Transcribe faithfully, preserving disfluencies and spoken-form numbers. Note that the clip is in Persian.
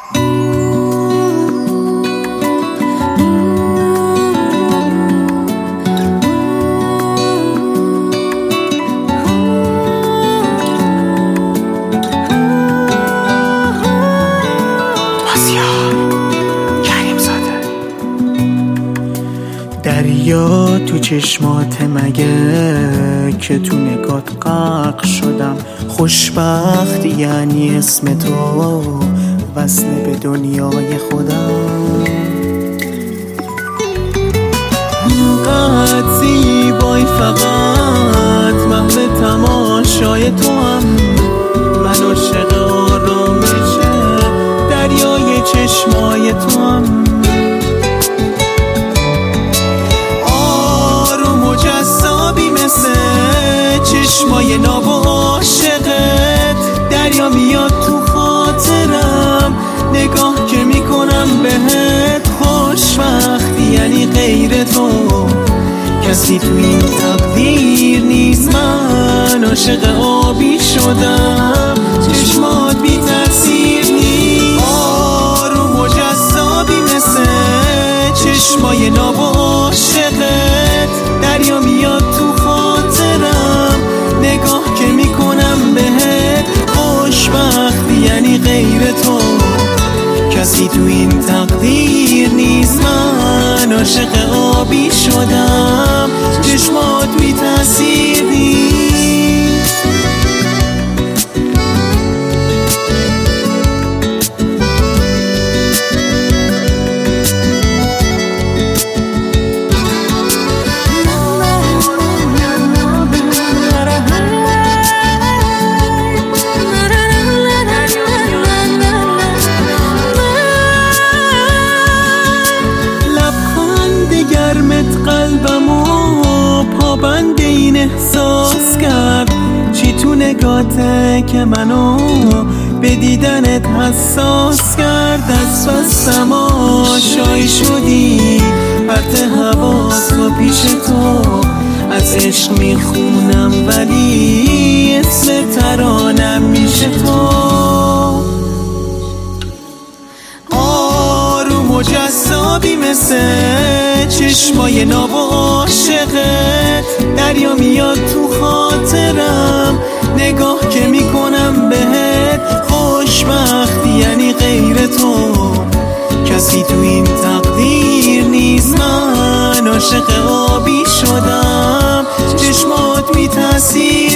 دریا تو چشمات مگه که تو نگات غرق شدم. خوشبخت یعنی اسم تو وصل به دنیای خودم. اینقدر زیبای فقط محو تماشای تو هم. من عاشق آرامش دریای چشمای تو هم. چشمای ناب و عاشقت دریا میاد تو خاطرم. نگاه که میکنم بهت خوشبختی یعنی غیر تو کسی تو این تقدیر نیست. من عاشق آبی شدم چشمات بی تاثیر نیست. آروم و جذابی مثل چشمای ناب و عاشقت دریا میاد تو خاطرم. نگاه که میکنم بهت خوشبختی یعنی غیر تو کسی تو این تقدیر نیست. من عاشق آبی شدم چشمات بی تاثیر نیست. قلبمو پابند این احساس کرد. چی تو نگاته که منو به دیدنت حساس کرد. از بستم آشای شدی پرت حواس و پیش تو. از عشق میخونم ولی اسم ترانم میشه تو. آروم و جذابی مثل چشمای ناب و عاشقت دریا میاد تو خاطرم. نگاه که میکنم بهت خوشبختی یعنی غیر تو کسی تو این تقدیر نیست. من عاشق آبی شدم چشمات بی تاثیر